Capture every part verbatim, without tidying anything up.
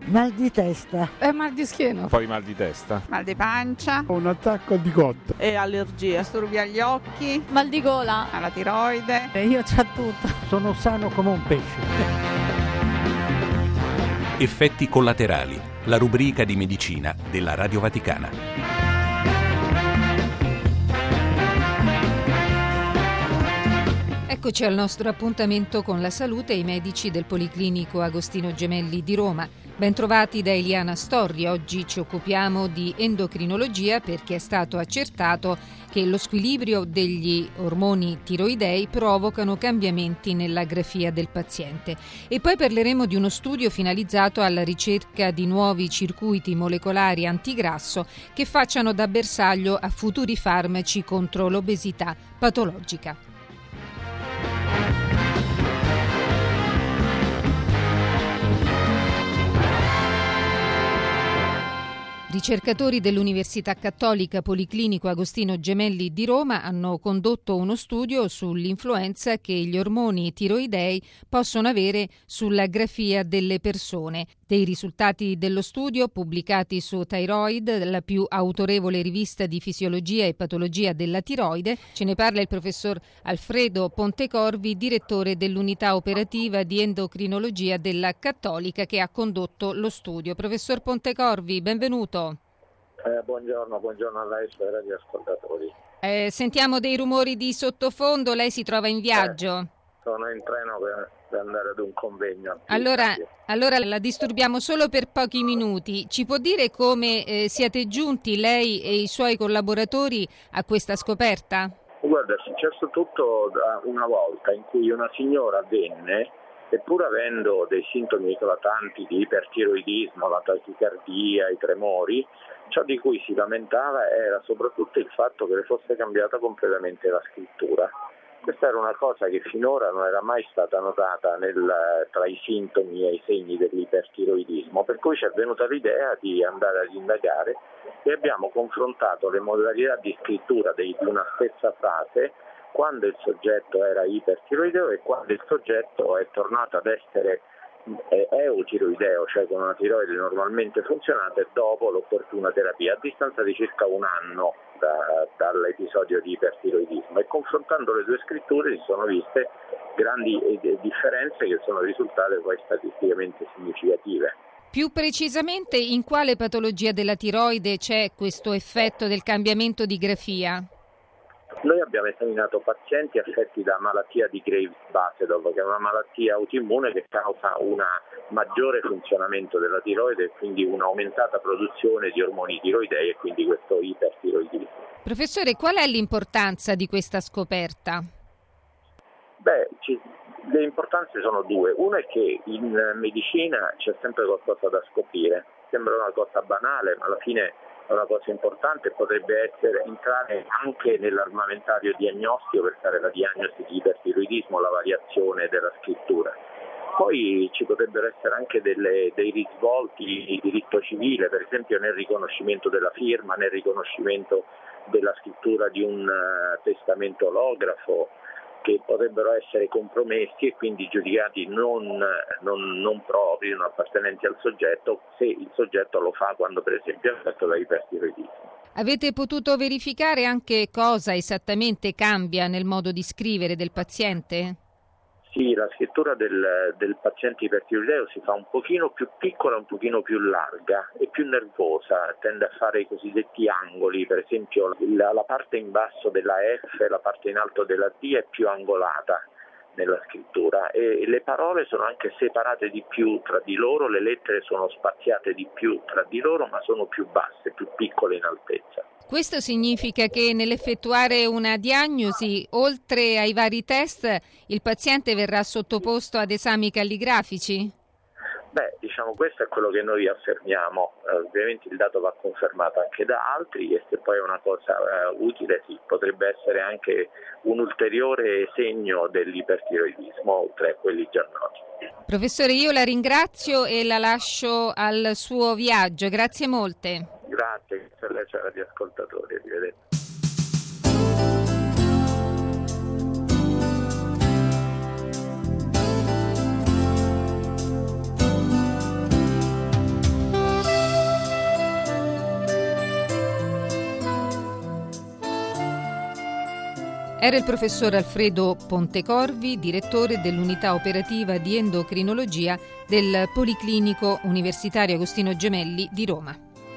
Mal di testa. E mal di schiena. Poi mal di testa. Mal di pancia. Un attacco di cotta. E allergie. Disturbi agli occhi. Mal di gola. Alla tiroide. E io c'ho tutto. Sono sano come un pesce. Effetti collaterali. La rubrica di medicina della Radio Vaticana. Eccoci al nostro appuntamento con la salute e i medici del Policlinico Agostino Gemelli di Roma. Bentrovati da Eliana Storri. Oggi ci occupiamo di endocrinologia perché è stato accertato che lo squilibrio degli ormoni tiroidei provocano cambiamenti nella grafia del paziente. E poi parleremo di uno studio finalizzato alla ricerca di nuovi circuiti molecolari antigrasso che facciano da bersaglio a futuri farmaci contro l'obesità patologica. Ricercatori dell'Università Cattolica Policlinico Agostino Gemelli di Roma hanno condotto uno studio sull'influenza che gli ormoni tiroidei possono avere sulla grafia delle persone. Dei risultati dello studio, pubblicati su Thyroid, la più autorevole rivista di fisiologia e patologia della tiroide, ce ne parla il professor Alfredo Pontecorvi, direttore dell'unità operativa di endocrinologia della Cattolica, che ha condotto lo studio. Professor Pontecorvi, benvenuto. Eh, buongiorno, buongiorno a lei e ai radioascoltatori. Eh, sentiamo dei rumori di sottofondo, lei si trova in viaggio? Eh, sono in treno per, per andare ad un convegno. Allora, allora la disturbiamo solo per pochi minuti. Ci può dire come eh, siete giunti lei e i suoi collaboratori a questa scoperta? Guarda, è successo tutto da una volta in cui una signora venne, e pur avendo dei sintomi eclatanti di ipertiroidismo, la tachicardia, i tremori, ciò di cui si lamentava era soprattutto il fatto che le fosse cambiata completamente la scrittura. Questa era una cosa che finora non era mai stata notata nel, tra i sintomi e i segni dell'ipertiroidismo, per cui ci è venuta l'idea di andare ad indagare e abbiamo confrontato le modalità di scrittura di una stessa frase quando il soggetto era ipertiroideo e quando il soggetto è tornato ad essere eutiroideo, cioè con una tiroide normalmente funzionante, dopo l'opportuna terapia, a distanza di circa un anno da, dall'episodio di ipertiroidismo. E confrontando le due scritture si sono viste grandi differenze che sono risultate poi statisticamente significative. Più precisamente, in quale patologia della tiroide c'è questo effetto del cambiamento di grafia? Noi abbiamo esaminato pazienti affetti da malattia di Graves-Basedow, che è una malattia autoimmune che causa un maggiore funzionamento della tiroide e quindi un'aumentata produzione di ormoni tiroidei e quindi questo ipertiroidismo. Professore, qual è l'importanza di questa scoperta? Beh, ci, le importanze sono due. Una è che in medicina c'è sempre qualcosa da scoprire. Sembra una cosa banale, ma alla fine è una cosa importante e potrebbe essere entrare anche nell'armamentario diagnostico per fare la diagnosi di ipertiroidismo, la variazione della scrittura. Poi ci potrebbero essere anche delle, dei risvolti di diritto civile, per esempio nel riconoscimento della firma, nel riconoscimento della scrittura di un uh, testamento olografo, che potrebbero essere compromessi e quindi giudicati non, non, non propri, non appartenenti al soggetto, se il soggetto lo fa quando per esempio è affetto da ipertiroidismo. Avete potuto verificare anche cosa esattamente cambia nel modo di scrivere del paziente? Sì, la scrittura del, del paziente ipertiroideo si fa un pochino più piccola, un pochino più larga e più nervosa, tende a fare i cosiddetti angoli, per esempio la, la parte in basso della F, la parte in alto della D è più angolata nella scrittura e le parole sono anche separate di più tra di loro, le lettere sono spaziate di più tra di loro ma sono più basse, più piccole in altezza. Questo significa che nell'effettuare una diagnosi, oltre ai vari test, il paziente verrà sottoposto ad esami calligrafici? Beh, diciamo questo è quello che noi affermiamo, eh, ovviamente il dato va confermato anche da altri e se poi è una cosa eh, utile sì, potrebbe essere anche un ulteriore segno dell'ipertiroidismo oltre a quelli già noti. Professore, io la ringrazio e la lascio al suo viaggio, grazie molte. Grazie, grazie a lei e ai radioascoltatori, arrivederci. Era il professor Alfredo Pontecorvi, direttore dell'unità operativa di endocrinologia del Policlinico Universitario Agostino Gemelli di Roma.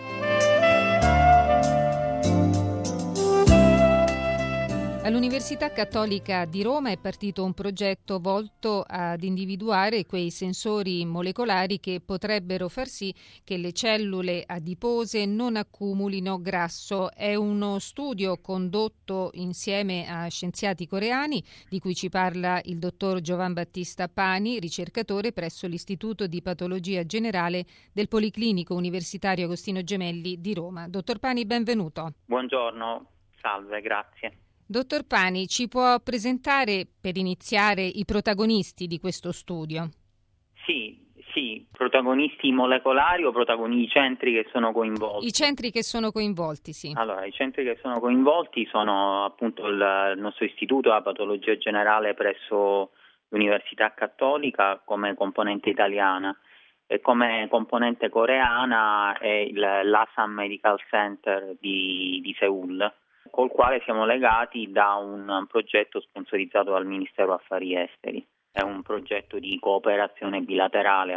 All'Università Cattolica di Roma è partito un progetto volto ad individuare quei sensori molecolari che potrebbero far sì che le cellule adipose non accumulino grasso. È uno studio condotto insieme a scienziati coreani, di cui ci parla il dottor Giovan Battista Pani, ricercatore presso l'Istituto di Patologia Generale del Policlinico Universitario Agostino Gemelli di Roma. Dottor Pani, benvenuto. Buongiorno, salve, grazie. Dottor Pani, ci può presentare per iniziare i protagonisti di questo studio? Sì, sì, protagonisti molecolari o protagonisti, i centri che sono coinvolti? I centri che sono coinvolti, sì. Allora, i centri che sono coinvolti sono appunto il, il nostro istituto, la patologia generale presso l'Università Cattolica come componente italiana, e come componente coreana è il, l'Asan Medical Center di, di Seul, col quale siamo legati da un progetto sponsorizzato dal Ministero Affari Esteri. È un progetto di cooperazione bilaterale,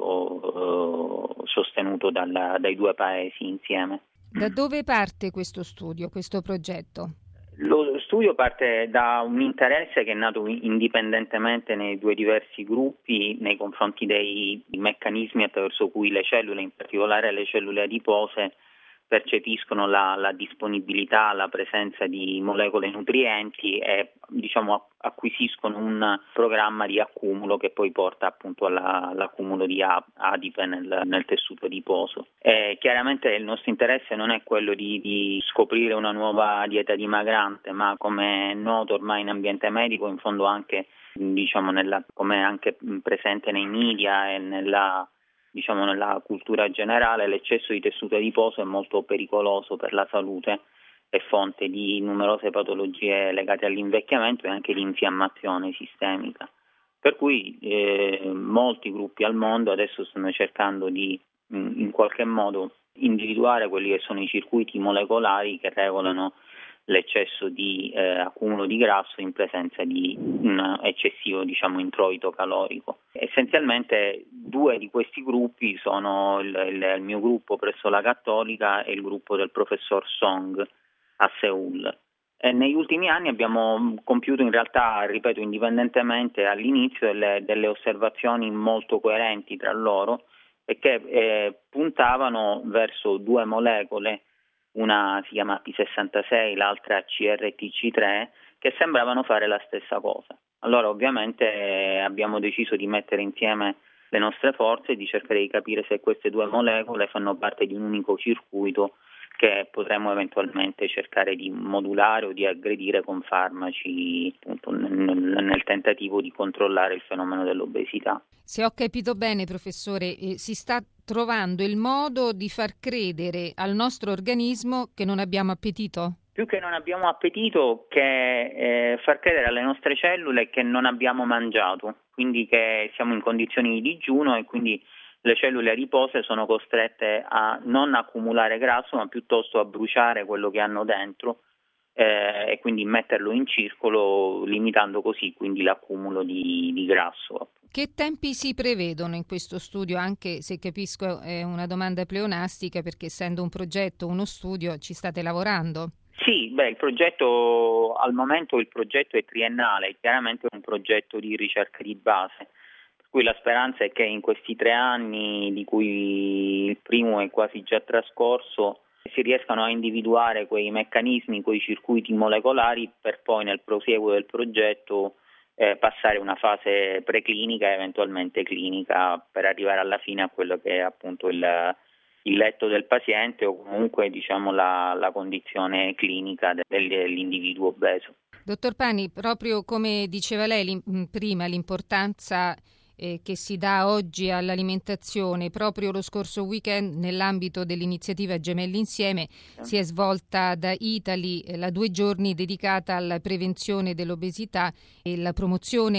appunto, eh, sostenuto dal, dai due paesi insieme. Da dove parte questo studio, questo progetto? Lo studio parte da un interesse che è nato indipendentemente nei due diversi gruppi nei confronti dei meccanismi attraverso cui le cellule, in particolare le cellule adipose, percepiscono la, la disponibilità, la presenza di molecole nutrienti e diciamo acquisiscono un programma di accumulo che poi porta appunto alla, all'accumulo di adipe nel, nel tessuto adiposo. E chiaramente il nostro interesse non è quello di, di scoprire una nuova dieta dimagrante, ma come è noto ormai in ambiente medico, in fondo anche diciamo nella, come è anche presente nei media e nella diciamo nella cultura generale, l'eccesso di tessuto adiposo è molto pericoloso per la salute, è fonte di numerose patologie legate all'invecchiamento e anche di infiammazione sistemica. Per cui eh, molti gruppi al mondo adesso stanno cercando di in, in qualche modo individuare quelli che sono i circuiti molecolari che regolano l'eccesso di eh, accumulo di grasso in presenza di un eccessivo diciamo introito calorico. Essenzialmente due di questi gruppi sono il, il, il mio gruppo presso la Cattolica e il gruppo del professor Song a Seul. E negli ultimi anni abbiamo compiuto in realtà, ripeto, indipendentemente all'inizio delle, delle osservazioni molto coerenti tra loro e che eh, puntavano verso due molecole, una si chiama P sessantasei, l'altra C R T C tre, che sembravano fare la stessa cosa. Allora ovviamente abbiamo deciso di mettere insieme le nostre forze e di cercare di capire se queste due molecole fanno parte di un unico circuito che potremmo eventualmente cercare di modulare o di aggredire con farmaci appunto, nel, nel tentativo di controllare il fenomeno dell'obesità. Se ho capito bene, professore, eh, si sta trovando il modo di far credere al nostro organismo che non abbiamo appetito? Più che non abbiamo appetito, che eh, far credere alle nostre cellule che non abbiamo mangiato, quindi che siamo in condizioni di digiuno e quindi le cellule adipose sono costrette a non accumulare grasso, ma piuttosto a bruciare quello che hanno dentro eh, e quindi metterlo in circolo, limitando così quindi l'accumulo di, di grasso. Che tempi si prevedono in questo studio? Anche se capisco è una domanda pleonastica, perché essendo un progetto, uno studio, ci state lavorando. Sì, beh, il progetto al momento il progetto è triennale, chiaramente è un progetto di ricerca di base. Cui la speranza è che in questi tre anni, di cui il primo è quasi già trascorso, si riescano a individuare quei meccanismi, quei circuiti molecolari per poi nel prosieguo del progetto eh, passare una fase preclinica e eventualmente clinica per arrivare alla fine a quello che è appunto il, il letto del paziente o comunque diciamo la, la condizione clinica dell'individuo obeso. Dottor Pani, proprio come diceva lei prima, l'importanza eh, che si dà oggi all'alimentazione. Proprio lo scorso weekend, nell'ambito dell'iniziativa Gemelli Insieme, sì. si è svolta da Italy eh, la due giorni dedicata alla prevenzione dell'obesità e la promozione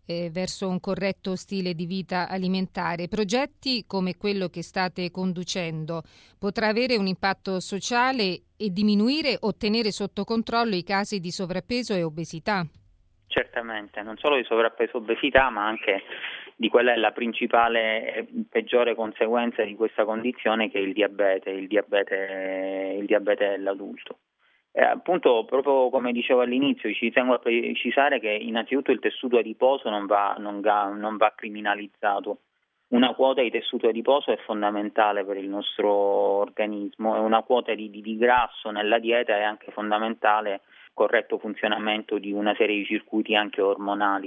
eh, verso un corretto stile di vita alimentare. Progetti come quello che state conducendo potrà avere un impatto sociale e diminuire o tenere sotto controllo i casi di sovrappeso e obesità? Certamente, non solo di sovrappeso e obesità, ma anche di quella è la principale e peggiore conseguenza di questa condizione, che è il diabete, il diabete, il diabete dell'adulto. Eh, appunto, proprio come dicevo all'inizio, ci tengo a precisare che innanzitutto il tessuto adiposo non va, non va, non va criminalizzato. Una quota di tessuto adiposo è fondamentale per il nostro organismo e una quota di, di, di grasso nella dieta è anche fondamentale, corretto funzionamento di una serie di circuiti anche ormonali.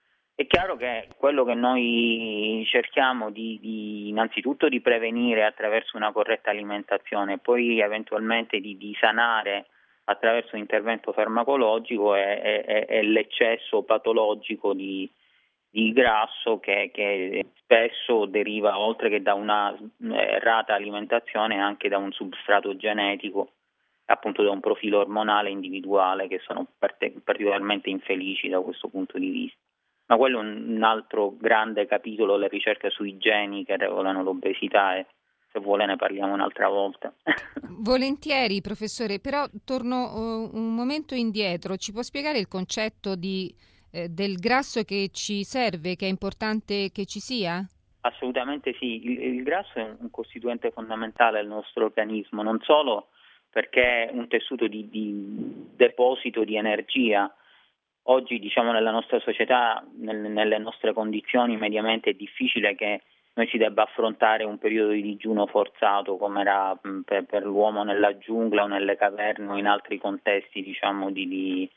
È chiaro che quello che noi cerchiamo di, di innanzitutto di prevenire attraverso una corretta alimentazione e poi eventualmente di, di sanare attraverso un intervento farmacologico è, è, è l'eccesso patologico di, di grasso che, che spesso deriva, oltre che da una errata alimentazione, anche da un substrato genetico, appunto da un profilo ormonale individuale, che sono parte, particolarmente infelici da questo punto di vista. Ma quello è un altro grande capitolo, le ricerche sui geni che regolano l'obesità, e se vuole ne parliamo un'altra volta. Volentieri, professore, però torno uh, un momento indietro. Ci può spiegare il concetto di, eh, del grasso che ci serve, che è importante che ci sia? Assolutamente sì, il, il grasso è un costituente fondamentale del nostro organismo, non solo perché è un tessuto di, di deposito di energia. Oggi, diciamo, nella nostra società, nel, nelle nostre condizioni, mediamente è difficile che noi si debba affrontare un periodo di digiuno forzato come era per, per l'uomo nella giungla o nelle caverne o in altri contesti, diciamo, di, di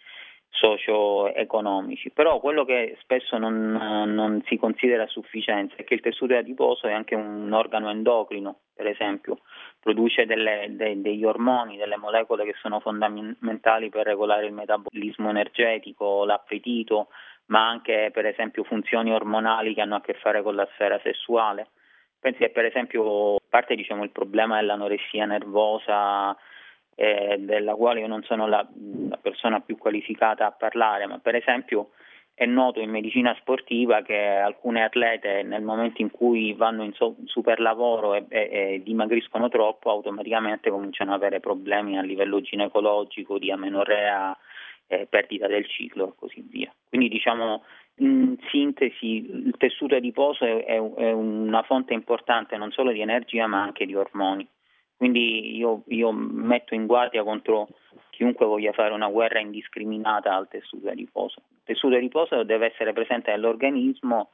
socio-economici. Però quello che spesso non, non si considera a sufficienza è che il tessuto adiposo è anche un organo endocrino, per esempio, produce delle, de, degli ormoni, delle molecole che sono fondamentali per regolare il metabolismo energetico, l'appetito, ma anche per esempio funzioni ormonali che hanno a che fare con la sfera sessuale. Pensi che per esempio, a parte diciamo il problema dell'anoressia nervosa, eh, della quale io non sono la, la persona più qualificata a parlare, ma per esempio è noto in medicina sportiva che alcune atlete nel momento in cui vanno in so, super lavoro e, e, e dimagriscono troppo, automaticamente cominciano ad avere problemi a livello ginecologico, di amenorrea, eh, perdita del ciclo e così via. Quindi diciamo in sintesi il tessuto adiposo è, è, è una fonte importante non solo di energia ma anche di ormoni. Quindi io, io metto in guardia contro chiunque voglia fare una guerra indiscriminata al tessuto adiposo. Il tessuto adiposo deve essere presente nell'organismo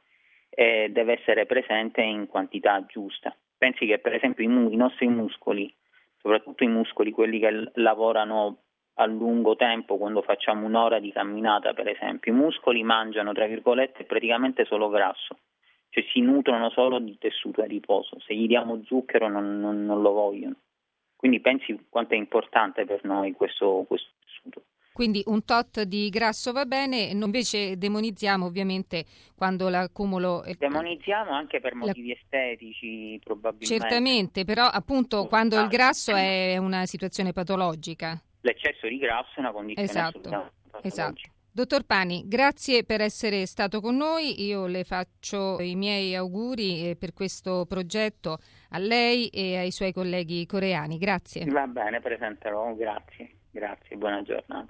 e deve essere presente in quantità giusta. Pensi che per esempio i, mu- i nostri muscoli, soprattutto i muscoli, quelli che l- lavorano a lungo tempo, quando facciamo un'ora di camminata per esempio, i muscoli mangiano tra virgolette praticamente solo grasso, cioè si nutrono solo di tessuto adiposo, se gli diamo zucchero non, non, non lo vogliono. Quindi pensi quanto è importante per noi questo, questo tessuto. Quindi un tot di grasso va bene, invece demonizziamo ovviamente quando l'accumulo... Demonizziamo anche per motivi la... estetici probabilmente. Certamente, però appunto oh, quando ah, il grasso è una situazione patologica. L'eccesso di grasso è una condizione esatto, assolutamente patologica. Esatto. Dottor Pani, grazie per essere stato con noi. Io le faccio i miei auguri per questo progetto a lei e ai suoi colleghi coreani. Grazie. Va bene, presenterò. Grazie, grazie, buona giornata.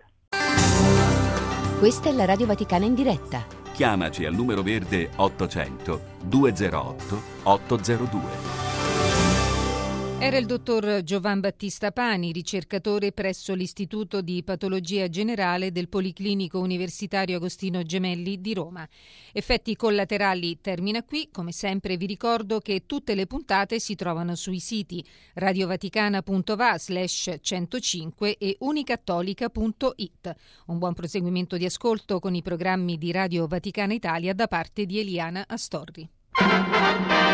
Questa è la Radio Vaticana in diretta. Chiamaci al numero verde ottocento duecentotto ottocentodue. Era il dottor Giovan Battista Pani, ricercatore presso l'Istituto di Patologia Generale del Policlinico Universitario Agostino Gemelli di Roma. Effetti collaterali termina qui. Come sempre vi ricordo che tutte le puntate si trovano sui siti radiovaticana.va slash centocinque e unicattolica punto it. Un buon proseguimento di ascolto con i programmi di Radio Vaticana Italia da parte di Eliana Astorri.